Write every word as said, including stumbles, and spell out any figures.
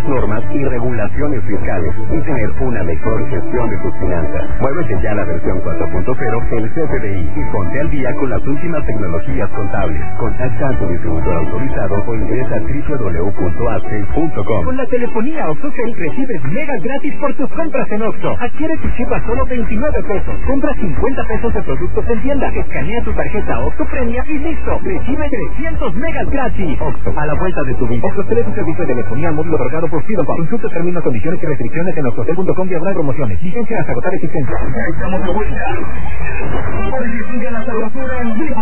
las normas y regulaciones fiscales y tener una mejor gestión de tus finanzas. Muévete ya a la versión cuatro punto cero del C F D I y ponte al día con las últimas tecnologías contables. Contacta a tu distribuidor autorizado o ingresa a doble u doble u doble u punto axel punto com. Con la telefonía OxxoCell recibes megas gratis por tus compras en Oxxo. Adquiere tu chip a solo veintinueve pesos. Compra cincuenta pesos de productos en tienda. Escanea tu tarjeta Oxxo Premia y listo. Recibe trescientos megas gratis. Oxxo, a la vuelta de tu vida. OxxoCell es un servicio de telefonía móvil otorgado por Freedom Pop. Consulta términos, condiciones y restricciones en oxxocell punto com diagonal promociones. Vigencia hasta agotar existencia. Ya estamos de vuelta. Hoy sigue la sabrosura en vivo.